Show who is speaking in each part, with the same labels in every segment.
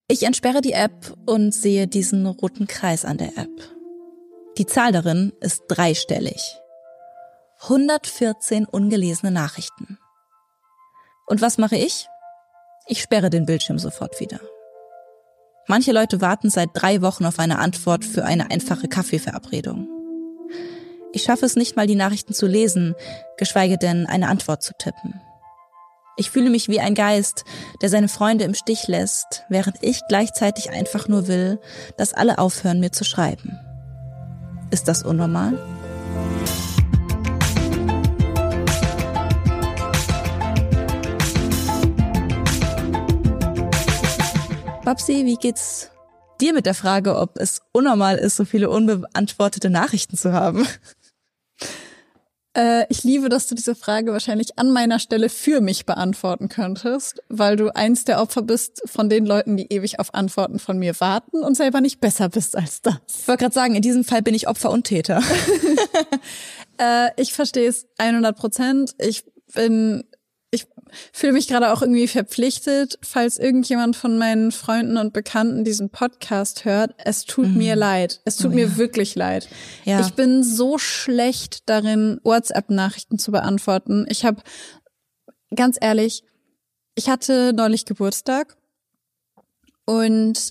Speaker 1: Ich entsperre die App und sehe diesen roten Kreis an der App. Die Zahl darin ist dreistellig. 114 ungelesene Nachrichten. Und was mache ich? Ich sperre den Bildschirm sofort wieder. Manche Leute warten seit 3 Wochen auf eine Antwort für eine einfache Kaffeeverabredung. Ich schaffe es nicht mal, die Nachrichten zu lesen, geschweige denn eine Antwort zu tippen. Ich fühle mich wie ein Geist, der seine Freunde im Stich lässt, während ich gleichzeitig einfach nur will, dass alle aufhören, mir zu schreiben. Ist das unnormal? Babsi, wie geht's dir mit der Frage, ob es unnormal ist, so viele unbeantwortete Nachrichten zu haben?
Speaker 2: Ich liebe, dass du diese Frage wahrscheinlich an meiner Stelle für mich beantworten könntest, weil du eins der Opfer bist von den Leuten, die ewig auf Antworten von mir warten und selber nicht besser bist als das.
Speaker 1: Ich wollte gerade sagen, in diesem Fall bin ich Opfer und Täter.
Speaker 2: Ich verstehe es 100%. Ich fühle mich gerade auch irgendwie verpflichtet, falls irgendjemand von meinen Freunden und Bekannten diesen Podcast hört. Es tut mir leid. Es tut mir wirklich leid. Ja. Ich bin so schlecht darin, WhatsApp-Nachrichten zu beantworten. Ich habe, ganz ehrlich, ich hatte neulich Geburtstag und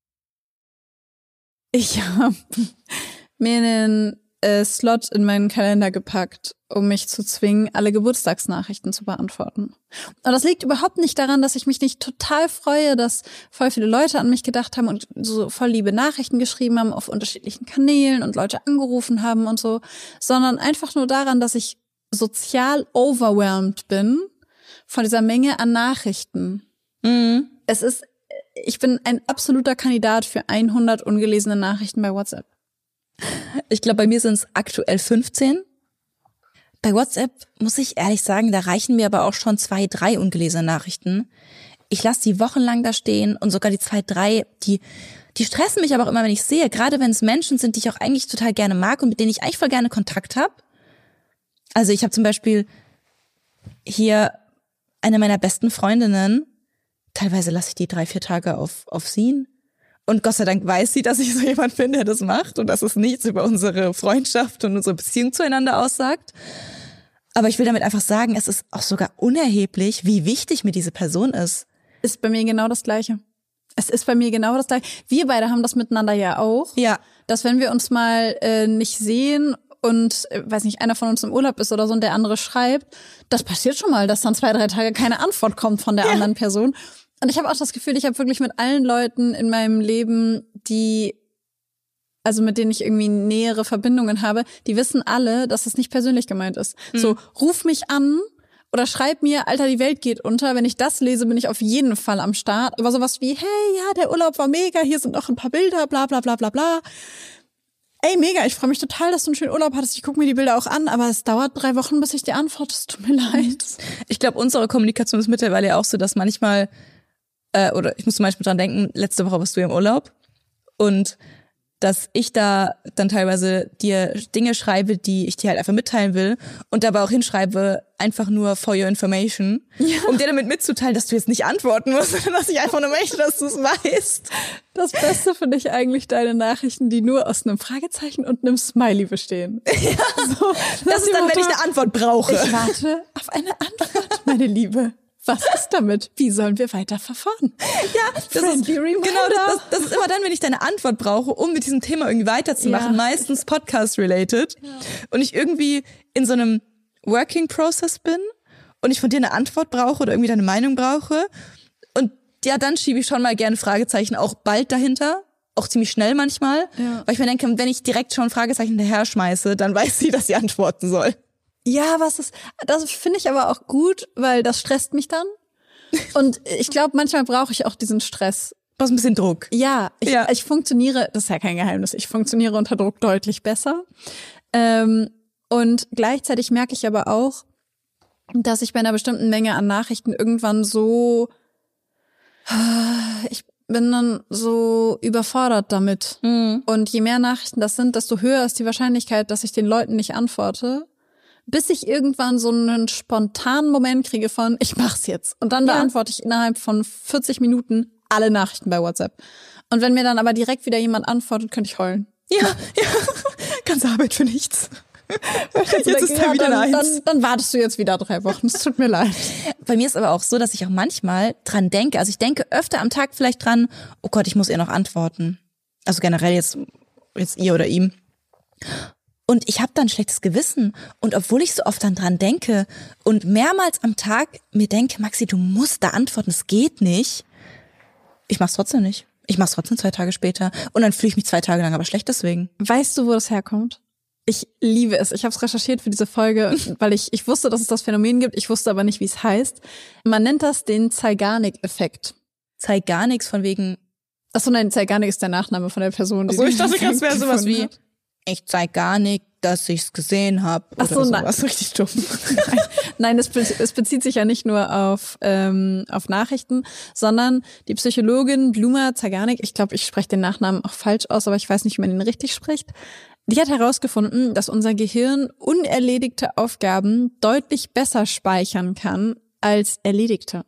Speaker 2: ich habe mir einen Slot in meinen Kalender gepackt, um mich zu zwingen, alle Geburtstagsnachrichten zu beantworten. Und das liegt überhaupt nicht daran, dass ich mich nicht total freue, dass voll viele Leute an mich gedacht haben und so voll liebe Nachrichten geschrieben haben auf unterschiedlichen Kanälen und Leute angerufen haben und so, sondern einfach nur daran, dass ich sozial overwhelmed bin von dieser Menge an Nachrichten. Mhm. Ich bin ein absoluter Kandidat für 100 ungelesene Nachrichten bei WhatsApp.
Speaker 1: Ich glaube, bei mir sind es aktuell 15. Bei WhatsApp muss ich ehrlich sagen, da reichen mir aber auch schon 2, 3 ungelesene Nachrichten. Ich lasse die wochenlang da stehen und sogar die 2, 3, die stressen mich aber auch immer, wenn ich sehe, gerade wenn es Menschen sind, die ich auch eigentlich total gerne mag und mit denen ich eigentlich voll gerne Kontakt habe. Also ich habe zum Beispiel hier eine meiner besten Freundinnen, teilweise lasse ich die 3, 4 Tage auf Seen. Und Gott sei Dank weiß sie, dass ich so jemand bin, der das macht und dass es nichts über unsere Freundschaft und unsere Beziehung zueinander aussagt. Aber ich will damit einfach sagen, es ist auch sogar unerheblich, wie wichtig mir diese Person ist.
Speaker 2: Ist bei mir genau das Gleiche. Es ist bei mir genau das Gleiche. Wir beide haben das miteinander ja auch.
Speaker 1: Ja.
Speaker 2: Dass wenn wir uns mal nicht sehen und, weiß nicht, einer von uns im Urlaub ist oder so und der andere schreibt, das passiert schon mal, dass dann 2, 3 Tage keine Antwort kommt von der anderen Person. Und ich habe auch das Gefühl, ich habe wirklich mit allen Leuten in meinem Leben, mit denen ich irgendwie nähere Verbindungen habe, die wissen alle, dass das nicht persönlich gemeint ist. So, ruf mich an oder schreib mir, Alter, die Welt geht unter. Wenn ich das lese, bin ich auf jeden Fall am Start. Aber sowas wie, hey, ja, der Urlaub war mega, hier sind noch ein paar Bilder, bla bla bla bla bla. Ey, mega, ich freue mich total, dass du einen schönen Urlaub hattest. Ich gucke mir die Bilder auch an, aber es dauert 3 Wochen, bis ich dir antworte. Es tut mir leid.
Speaker 1: Ich glaube, unsere Kommunikation ist mittlerweile ja auch so, dass manchmal oder ich muss zum Beispiel dran denken, letzte Woche warst du ja im Urlaub und dass ich da dann teilweise dir Dinge schreibe, die ich dir halt einfach mitteilen will und dabei auch hinschreibe, einfach nur for your information, um dir damit mitzuteilen, dass du jetzt nicht antworten musst, sondern dass ich einfach nur möchte, dass du es weißt.
Speaker 2: Das Beste finde ich eigentlich deine Nachrichten, die nur aus einem Fragezeichen und einem Smiley bestehen.
Speaker 1: Ja, so, das ist dann, wenn ich eine Antwort brauche.
Speaker 2: Ich warte auf eine Antwort, meine Liebe. Was ist damit? Wie sollen wir weiter verfahren?
Speaker 1: Ja, das ist immer dann, wenn ich deine Antwort brauche, um mit diesem Thema irgendwie weiterzumachen, meistens Podcast-related. Ja. Und ich irgendwie in so einem Working-Process bin und ich von dir eine Antwort brauche oder irgendwie deine Meinung brauche. Und ja, dann schiebe ich schon mal gerne Fragezeichen auch bald dahinter. Auch ziemlich schnell manchmal. Ja. Weil ich mir denke, wenn ich direkt schon Fragezeichen hinterher schmeiße, dann weiß sie, dass sie antworten soll.
Speaker 2: Ja, das finde ich aber auch gut, weil das stresst mich dann. Und ich glaube, manchmal brauche ich auch diesen Stress.
Speaker 1: Du brauchst ein bisschen Druck.
Speaker 2: Ja, ich funktioniere, das ist ja kein Geheimnis, ich funktioniere unter Druck deutlich besser. Und gleichzeitig merke ich aber auch, dass ich bei einer bestimmten Menge an Nachrichten irgendwann ich bin dann so überfordert damit. Mhm. Und je mehr Nachrichten das sind, desto höher ist die Wahrscheinlichkeit, dass ich den Leuten nicht antworte. Bis ich irgendwann so einen spontanen Moment kriege von, ich mach's jetzt. Und dann beantworte ich innerhalb von 40 Minuten alle Nachrichten bei WhatsApp. Und wenn mir dann aber direkt wieder jemand antwortet, könnte ich heulen.
Speaker 1: Ja. Ganze Arbeit für nichts. Jetzt ist da wieder eine Eins.
Speaker 2: Dann wartest du jetzt wieder 3 Wochen. Es tut mir leid.
Speaker 1: Bei mir ist aber auch so, dass ich auch manchmal dran denke. Also ich denke öfter am Tag vielleicht dran, oh Gott, ich muss ihr noch antworten. Also generell jetzt ihr oder ihm. Und ich habe dann ein schlechtes Gewissen. Und obwohl ich so oft dann dran denke und mehrmals am Tag mir denke, Maxi, du musst da antworten, es geht nicht. Ich mach's trotzdem nicht. Ich mach's trotzdem 2 Tage später. Und dann fühle ich mich 2 Tage lang aber schlecht deswegen.
Speaker 2: Weißt du, wo das herkommt? Ich liebe es. Ich habe es recherchiert für diese Folge, weil ich wusste, dass es das Phänomen gibt. Ich wusste aber nicht, wie es heißt. Man nennt das den Zeigarnik-Effekt.
Speaker 1: Zeigarnik von wegen...
Speaker 2: Achso, nein, Zeigarnik ist der Nachname von der Person.
Speaker 1: Achso, ich dachte, das wäre sowas wie, ich zeig gar nicht, dass ich's gesehen habe.
Speaker 2: Achso, nein.
Speaker 1: Was richtig dumm.
Speaker 2: Nein, es bezieht sich ja nicht nur auf Nachrichten, sondern die Psychologin Bluma Zeigarnik, ich glaube, ich spreche den Nachnamen auch falsch aus, aber ich weiß nicht, wie man ihn richtig spricht. Die hat herausgefunden, dass unser Gehirn unerledigte Aufgaben deutlich besser speichern kann als erledigte.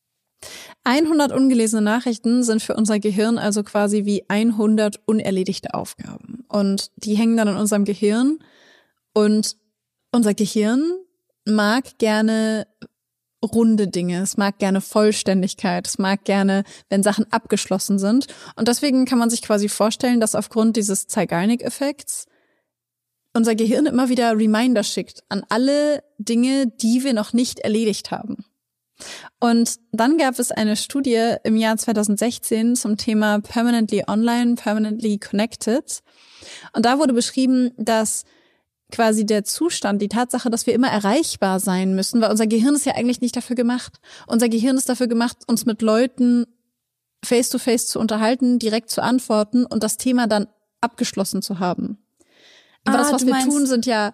Speaker 2: 100 ungelesene Nachrichten sind für unser Gehirn also quasi wie 100 unerledigte Aufgaben. Und die hängen dann in unserem Gehirn. Und unser Gehirn mag gerne runde Dinge, es mag gerne Vollständigkeit, es mag gerne, wenn Sachen abgeschlossen sind. Und deswegen kann man sich quasi vorstellen, dass aufgrund dieses Zeigarnik-Effekts unser Gehirn immer wieder Reminder schickt an alle Dinge, die wir noch nicht erledigt haben. Und dann gab es eine Studie im Jahr 2016 zum Thema Permanently Online, Permanently Connected. Und da wurde beschrieben, dass quasi der Zustand, die Tatsache, dass wir immer erreichbar sein müssen, weil unser Gehirn ist ja eigentlich nicht dafür gemacht. Unser Gehirn ist dafür gemacht, uns mit Leuten face-to-face zu unterhalten, direkt zu antworten und das Thema dann abgeschlossen zu haben. Aber das, was wir tun, sind ja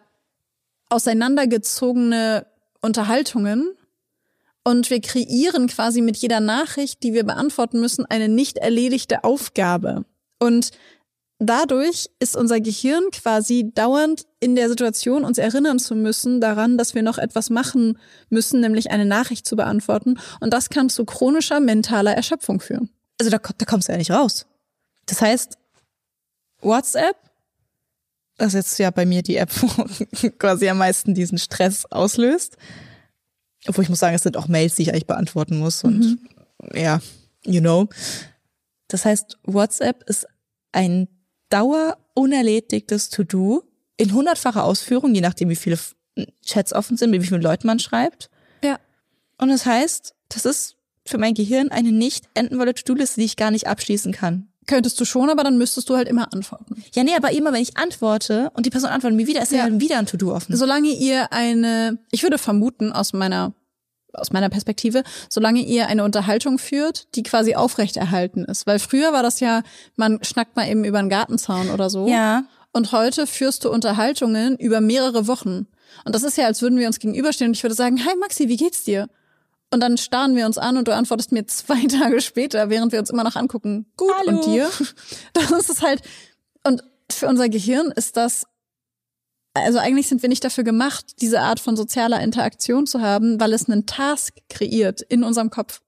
Speaker 2: auseinandergezogene Unterhaltungen und wir kreieren quasi mit jeder Nachricht, die wir beantworten müssen, eine nicht erledigte Aufgabe. Und dadurch ist unser Gehirn quasi dauernd in der Situation, uns erinnern zu müssen daran, dass wir noch etwas machen müssen, nämlich eine Nachricht zu beantworten. Und das kann zu chronischer mentaler Erschöpfung führen.
Speaker 1: Also da kommst du ja nicht raus. Das heißt, WhatsApp, das ist jetzt ja bei mir die App, wo quasi am meisten diesen Stress auslöst. Obwohl ich muss sagen, es sind auch Mails, die ich eigentlich beantworten muss. Und ja, you know. Das heißt, WhatsApp ist ein dauerunerledigtes To-Do in 100-facher Ausführung, je nachdem, wie viele Chats offen sind, mit wie vielen Leuten man schreibt.
Speaker 2: Ja.
Speaker 1: Und das heißt, das ist für mein Gehirn eine nicht enden wolle To-Do-Liste, die ich gar nicht abschließen kann.
Speaker 2: Könntest du schon, aber dann müsstest du halt immer antworten.
Speaker 1: Ja, nee, aber immer, wenn ich antworte und die Person antwortet mir wieder, ist ja wieder ein To-Do offen.
Speaker 2: Solange ihr ich würde vermuten, aus meiner Perspektive, solange ihr eine Unterhaltung führt, die quasi aufrechterhalten ist. Weil früher war das ja, man schnackt mal eben über einen Gartenzaun oder so.
Speaker 1: Ja.
Speaker 2: Und heute führst du Unterhaltungen über mehrere Wochen. Und das ist ja, als würden wir uns gegenüberstehen und ich würde sagen, hi Maxi, wie geht's dir? Und dann starren wir uns an und du antwortest mir 2 Tage später, während wir uns immer noch angucken, gut,
Speaker 1: Hallo.
Speaker 2: Und dir? Das ist halt, und für unser Gehirn ist das, also eigentlich sind wir nicht dafür gemacht, diese Art von sozialer Interaktion zu haben, weil es einen Task kreiert in unserem Kopf.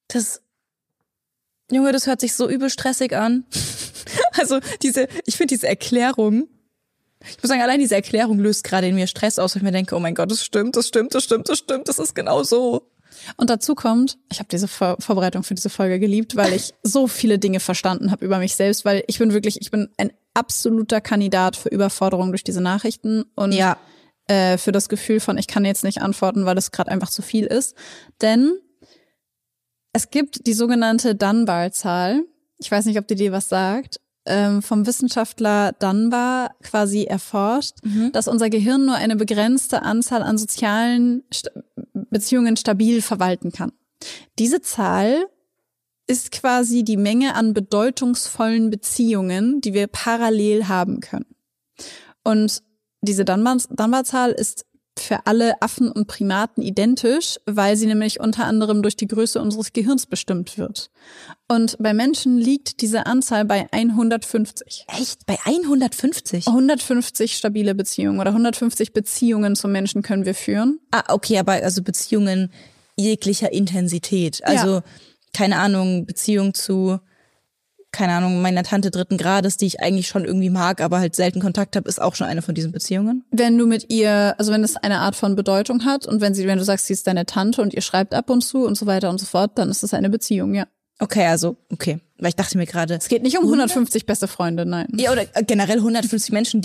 Speaker 1: Junge, das hört sich so übel stressig an. Also ich finde diese Erklärung, ich muss sagen, allein diese Erklärung löst gerade in mir Stress aus, weil ich mir denke, oh mein Gott, das stimmt, das ist genau so.
Speaker 2: Und dazu kommt, ich habe diese Vorbereitung für diese Folge geliebt, weil ich so viele Dinge verstanden habe über mich selbst, weil ich bin ein absoluter Kandidat für Überforderung durch diese Nachrichten und für das Gefühl von, ich kann jetzt nicht antworten, weil es gerade einfach zu viel ist. Denn es gibt die sogenannte Dunbar-Zahl. Ich weiß nicht, ob die dir was sagt. Vom Wissenschaftler Dunbar quasi erforscht, dass unser Gehirn nur eine begrenzte Anzahl an sozialen Beziehungen stabil verwalten kann. Diese Zahl ist quasi die Menge an bedeutungsvollen Beziehungen, die wir parallel haben können. Und diese Dunbar-Zahl ist für alle Affen und Primaten identisch, weil sie nämlich unter anderem durch die Größe unseres Gehirns bestimmt wird. Und bei Menschen liegt diese Anzahl bei 150.
Speaker 1: Echt? Bei 150?
Speaker 2: 150 stabile Beziehungen oder 150 Beziehungen zum Menschen können wir führen.
Speaker 1: Ah, okay, aber also Beziehungen jeglicher Intensität. Also keine Ahnung, Beziehung zu, keine Ahnung, meiner Tante 3. Grades, die ich eigentlich schon irgendwie mag, aber halt selten Kontakt habe, ist auch schon eine von diesen Beziehungen.
Speaker 2: Wenn du mit ihr, also wenn es eine Art von Bedeutung hat und wenn du sagst, sie ist deine Tante und ihr schreibt ab und zu und so weiter und so fort, dann ist es eine Beziehung, ja.
Speaker 1: Okay, okay. Weil ich dachte mir gerade.
Speaker 2: Es geht nicht um 150 beste Freunde, nein.
Speaker 1: Ja, oder generell 150 Menschen,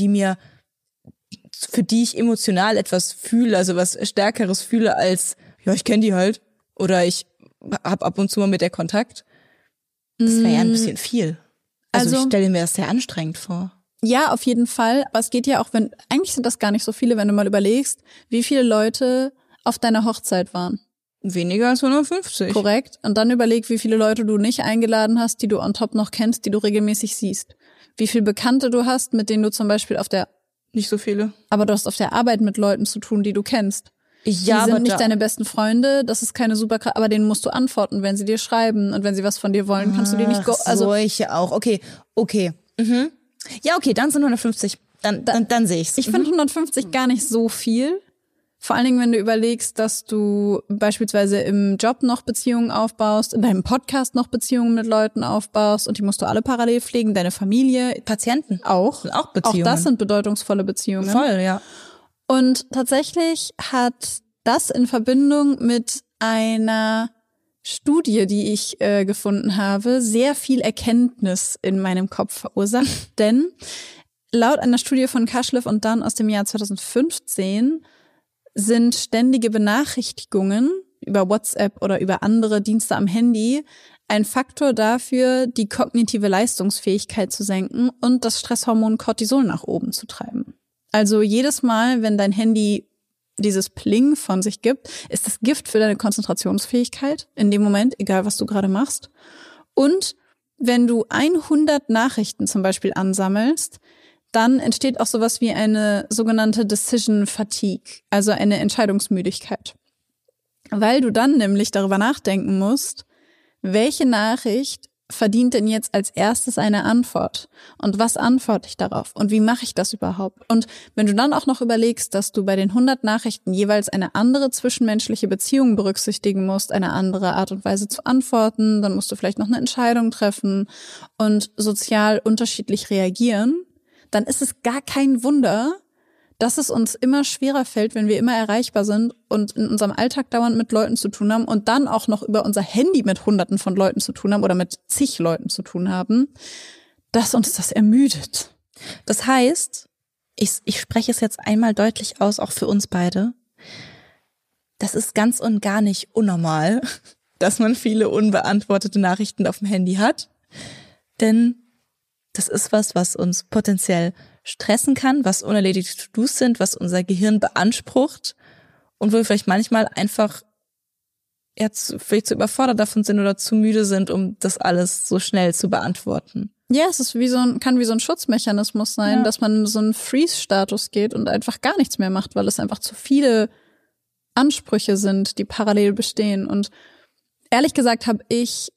Speaker 1: für die ich emotional etwas fühle, also was Stärkeres fühle als, ja, ich kenne die halt. Oder ich habe ab und zu mal mit der Kontakt. Das wäre ja ein bisschen viel. Also ich stelle mir das sehr anstrengend vor.
Speaker 2: Ja, auf jeden Fall. Aber es geht ja auch, eigentlich sind das gar nicht so viele, wenn du mal überlegst, wie viele Leute auf deiner Hochzeit waren.
Speaker 1: Weniger als 150.
Speaker 2: Korrekt. Und dann überleg, wie viele Leute du nicht eingeladen hast, die du on top noch kennst, die du regelmäßig siehst. Wie viele Bekannte du hast, mit denen du zum Beispiel
Speaker 1: nicht so viele.
Speaker 2: Aber du hast auf der Arbeit mit Leuten zu tun, die du kennst.
Speaker 1: Ja,
Speaker 2: die sind nicht deine besten Freunde, das ist keine aber denen musst du antworten, wenn sie dir schreiben und wenn sie was von dir wollen, kannst du die nicht
Speaker 1: solche auch. Okay. Mhm. Ja, okay, dann sind 150. Dann sehe ich's.
Speaker 2: Ich finde 150 gar nicht so viel. Vor allen Dingen, wenn du überlegst, dass du beispielsweise im Job noch Beziehungen aufbaust, in deinem Podcast noch Beziehungen mit Leuten aufbaust und die musst du alle parallel pflegen, deine Familie,
Speaker 1: Patienten
Speaker 2: auch
Speaker 1: Beziehungen.
Speaker 2: Auch das sind bedeutungsvolle Beziehungen.
Speaker 1: Voll, ja.
Speaker 2: Und tatsächlich hat das in Verbindung mit einer Studie, die ich gefunden habe, sehr viel Erkenntnis in meinem Kopf verursacht. Denn laut einer Studie von Kaschlev und Dunn aus dem Jahr 2015 sind ständige Benachrichtigungen über WhatsApp oder über andere Dienste am Handy ein Faktor dafür, die kognitive Leistungsfähigkeit zu senken und das Stresshormon Cortisol nach oben zu treiben. Also jedes Mal, wenn dein Handy dieses Pling von sich gibt, ist das Gift für deine Konzentrationsfähigkeit in dem Moment, egal was du gerade machst. Und wenn du 100 Nachrichten zum Beispiel ansammelst, dann entsteht auch sowas wie eine sogenannte Decision Fatigue, also eine Entscheidungsmüdigkeit. Weil du dann nämlich darüber nachdenken musst, welche Nachricht verdient denn jetzt als erstes eine Antwort? Und was antworte ich darauf? Und wie mache ich das überhaupt? Und wenn du dann auch noch überlegst, dass du bei den 100 Nachrichten jeweils eine andere zwischenmenschliche Beziehung berücksichtigen musst, eine andere Art und Weise zu antworten, dann musst du vielleicht noch eine Entscheidung treffen und sozial unterschiedlich reagieren, dann ist es gar kein Wunder, dass es uns immer schwerer fällt, wenn wir immer erreichbar sind und in unserem Alltag dauernd mit Leuten zu tun haben und dann auch noch über unser Handy mit Hunderten von Leuten zu tun haben oder mit zig Leuten zu tun haben, dass uns das ermüdet.
Speaker 1: Das heißt, ich spreche es jetzt einmal deutlich aus, auch für uns beide. Das ist ganz und gar nicht unnormal, dass man viele unbeantwortete Nachrichten auf dem Handy hat. Denn das ist was uns potenziell stressen kann, was unerledigte To-Dos sind, was unser Gehirn beansprucht und wo wir vielleicht manchmal einfach jetzt vielleicht zu überfordert davon sind oder zu müde sind, um das alles so schnell zu beantworten.
Speaker 2: Ja, es ist kann wie so ein Schutzmechanismus sein, ja, dass man in so einen Freeze-Status geht und einfach gar nichts mehr macht, weil es einfach zu viele Ansprüche sind, die parallel bestehen. Und ehrlich gesagt habe ich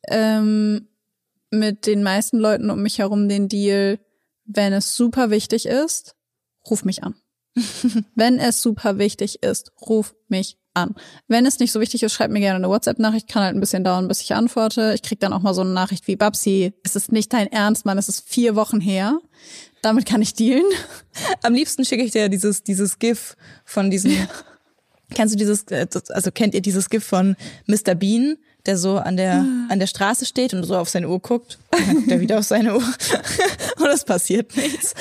Speaker 2: mit den meisten Leuten um mich herum den Deal, wenn es super wichtig ist, ruf mich an. Wenn es super wichtig ist, ruf mich an. Wenn es nicht so wichtig ist, schreib mir gerne eine WhatsApp-Nachricht, kann halt ein bisschen dauern, bis ich antworte. Ich krieg dann auch mal so eine Nachricht wie, Babsi, es ist nicht dein Ernst, Mann, es ist 4 Wochen her. Damit kann ich dealen.
Speaker 1: Am liebsten schicke ich dir dieses GIF von diesem, ja. Kennt ihr dieses GIF von Mr. Bean, der so an der Straße steht und so auf seine Uhr guckt? Und dann guckt er wieder auf seine Uhr. Und es passiert nichts.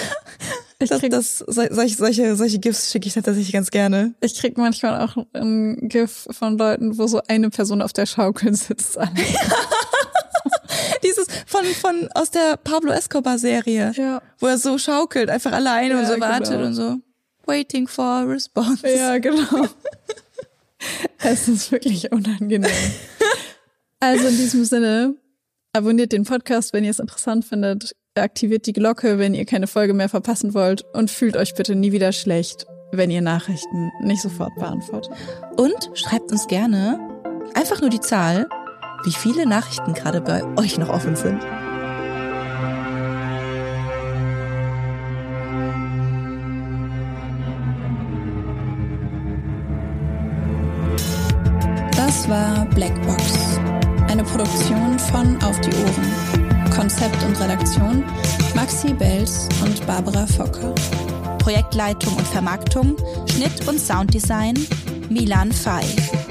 Speaker 1: Solche GIFs schicke ich tatsächlich ganz gerne.
Speaker 2: Ich krieg manchmal auch ein GIF von Leuten, wo so eine Person auf der Schaukel sitzt.
Speaker 1: Dieses von aus der Pablo Escobar Serie,
Speaker 2: ja,
Speaker 1: wo er so schaukelt, einfach alleine, ja, und so wartet, genau, und so waiting for a response.
Speaker 2: Ja, genau. Es ist wirklich unangenehm. Also in diesem Sinne, abonniert den Podcast, wenn ihr es interessant findet. Aktiviert die Glocke, wenn ihr keine Folge mehr verpassen wollt. Und fühlt euch bitte nie wieder schlecht, wenn ihr Nachrichten nicht sofort beantwortet.
Speaker 1: Und schreibt uns gerne einfach nur die Zahl, wie viele Nachrichten gerade bei euch noch offen sind.
Speaker 2: Das war Blackbox, eine eine Produktion von Auf die Ohren. Konzept und Redaktion Maxi Bels und Barbara Focker.
Speaker 1: Projektleitung und Vermarktung, Schnitt und Sounddesign Milan Fay.